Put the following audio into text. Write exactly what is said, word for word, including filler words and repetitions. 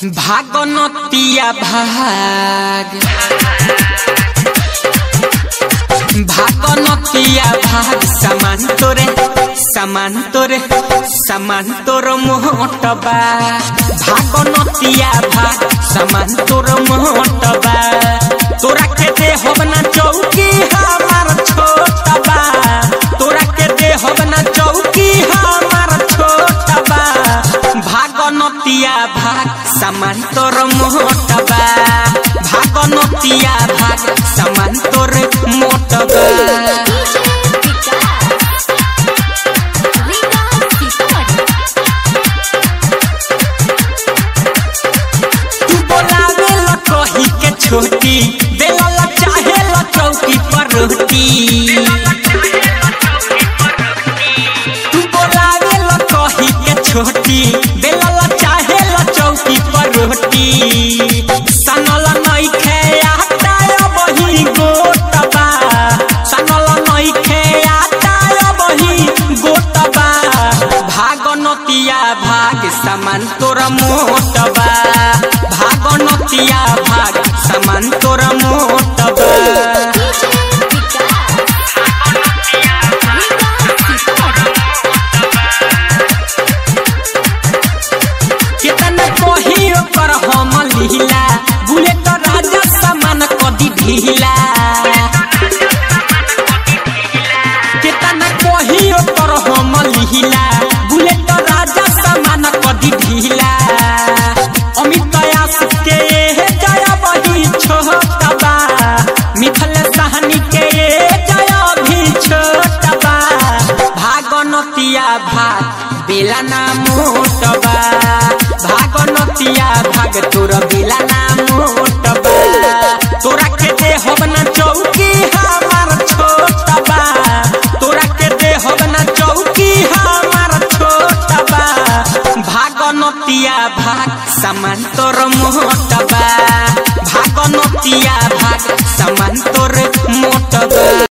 भागनतिया भाग भागनतिया भाग समान तोरे समान तोरे समान तोर मोटबा भागनतिया भाग समान तोर मोटबा तोरा के दे होबना चौकी हमार छोटबा तोरा के दे होबना चौकी हमार छोटबा भागनतिया भाग समान तोर मोटबा भागनतिया भाग समान तोर मोटबा छोटी बेला चाहे ला चौकी पर रोटी तू बोलावे ला कही के छोटी बेला चाहे ला चौकी पर रोटी सनल नई खे आता बही गोटबा सनल नई खे आता बही गोटबा भागनतिया भाग समान तोरा मोटबा भागनतिया भाग समान तोरा मोटबा कितना कही ओकर हम लीला बुलेट राजा समान कदी ढीला कितना कही ओकर हम लीला बुलेट राजा समान कदी ढीला अमित आस के जया बही छोटबा मिथल सहनी के जया भी छोटबा भागनतिया भाग बेला ना मोटबा भागनतिया भाग तोरा बेला ना मोटबा तोरा के दे होबना चौकी हमार छोटबा तोरा के दे होबना चौकी हमार छोटबा भागनतिया भाग समान तोर मोटबा भागनतिया भाग समान तोर मोटबा।